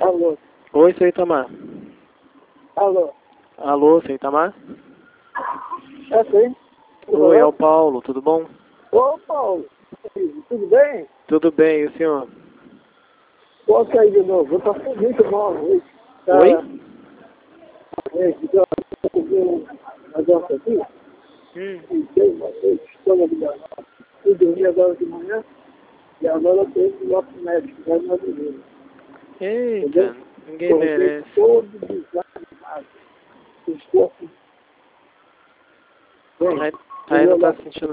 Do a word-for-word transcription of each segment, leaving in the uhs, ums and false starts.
Alô. Oi, seu Itamar. Alô. Alô, seu Itamar? É sim. Oi, é o Paulo, tudo bom? Ô, Paulo. Tudo bem? Tudo bem, e o senhor? Posso sair de novo? Eu tô muito mal hoje. Tá... Oi? É, então, eu tô com um negócio aqui. Hum. E tem uma noite, estou na minha mão. Eu dormi agora de manhã. E agora eu tenho que ir lá pro médico. Vai na menina. Eita, ninguém Porque merece. todo desanimado. Estou assim. Bem, Aí, aí não tá sentindo...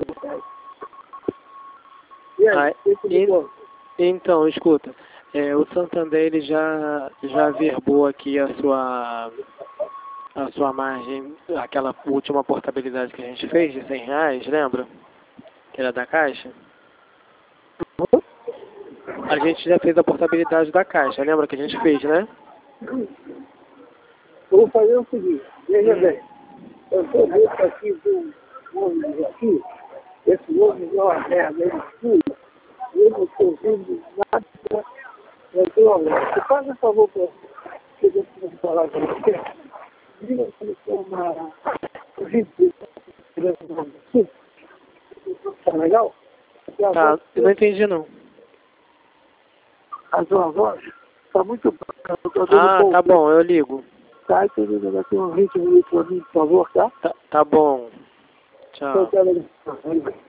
E aí, Aí, o que que me e- conta? então, escuta, é, o Santander ele já, já verbou aqui a sua, a sua margem, aquela última portabilidade que a gente fez de cem reais, lembra? Que era da Caixa? A gente já fez a portabilidade da Caixa, lembra que a gente fez, né? Eu vou fazer o seguinte, veja Hum. bem, eu estou vendo aqui do ônibus aqui, esse ônibus é uma merda, ele pula, eu não estou vendo nada, eu estou olhando. Você faz um favor para que eu vou falar com você, diga se ele tem uma vídeo, tá legal? Tá, eu não entendi não. A sua voz está muito bacana, eu estou dando Ah, pouco. tá bom, eu ligo. Tá, entendeu? Daqui uns vinte minutos para mim, por favor, tá? Tá, tá bom. Então, Tchau. tá legal.